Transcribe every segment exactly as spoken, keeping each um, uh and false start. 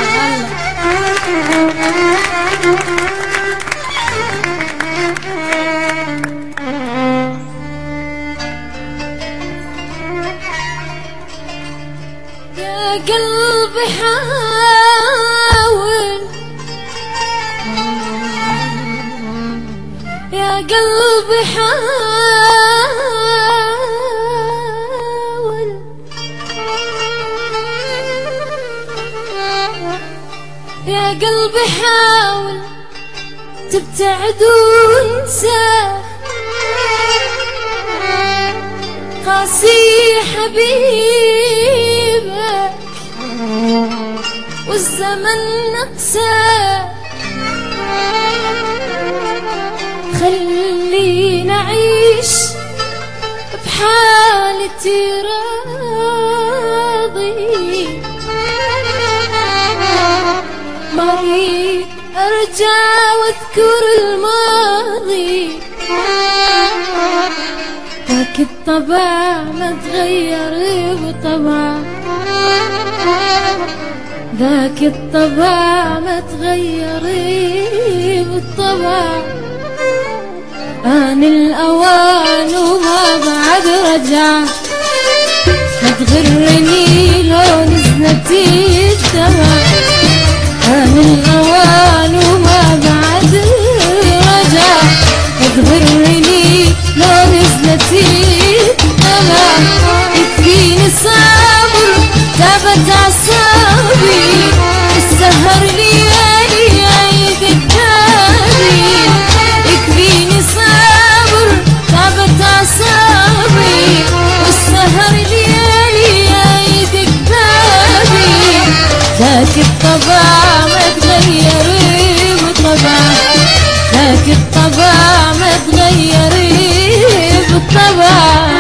يا قلبي حاول، يا قلبي حاول، يا قلبي حاول تبتعد وانسى قاسي حبيبك والزمن نقسى. خلينا أعيش بحالتي راضي، ما أريد أرجع واذكر الماضي. ذاك الطبع ما تغير بطبع، ذاك الطبع ما تغير بالطبع. آن الأوان وما بعد رجع، ما تغرني لو نزلت الدمع. آن الأوان وما بعد رجع، ما تغرني لو نزلت الدمع. يكفيني صبر تعبت أعصابي، السهر ليالي عيد التالي. يكفيني صبر تعبت أعصابي، والسهر ليالي عيد التالي. ذاك الطبع ما تغير بالطبع، ذاك الطبع ما تغير بالطبع.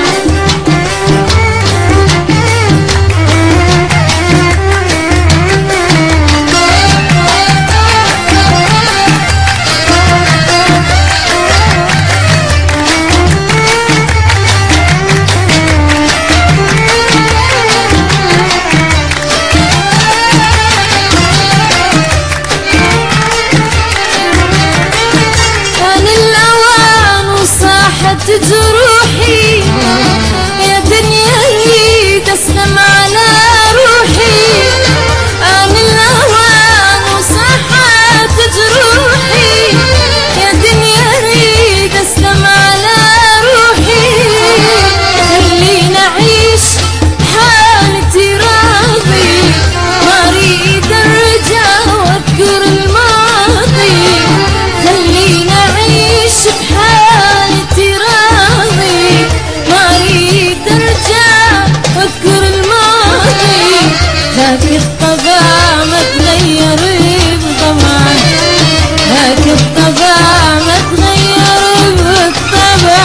جروحي يا دنيا اريد اسلم على روحي. آن الاوان وصاحت جروحي، يا دنيا اريد اسلم على روحي. خلينا اعيش بحالتي راضي، ما اريد ارجع واذكر الماضي. خلينا اعيش بحالتي راضي، ما اريد ارجع واذكر الماضي. ذاك الطبع ما تغير بطبع، ذاك الطبع ما تغير بالطبع.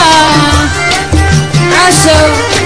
عشو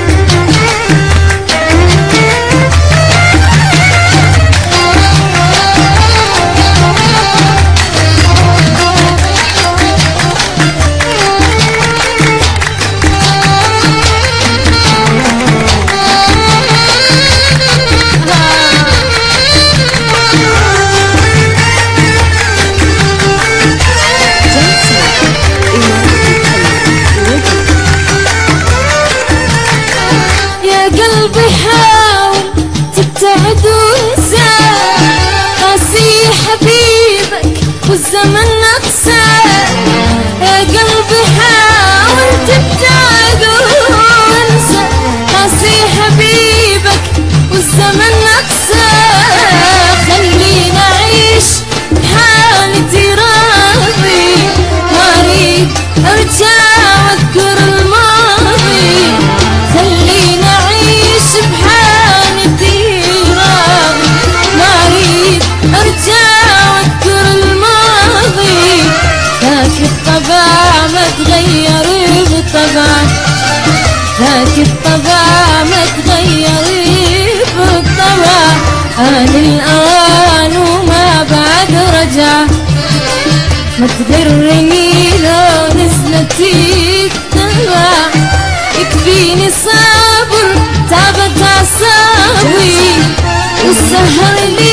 قلبي حاول تبتعد وانسى قاسي حبيبك والزمن نقسى. يا قلبي حاول تبتعد وانسى قاسي حبيبك والزمن نقسى. خلينا اعيش بحالتي راضي، ما اريد ارجع واذكر الماضي. خلينا اعيش بحالتي راضي، ما اريد ارجع واذكر الماضي. ذاك الطبع ما تغير بالطبع، ذاك الطبع ما تغير بالطبع. آن الأوان وما بعد رجع، ما تغرني لو نزلت الدمع. يكفيني صبر تعبت أعصابي، والسهر لي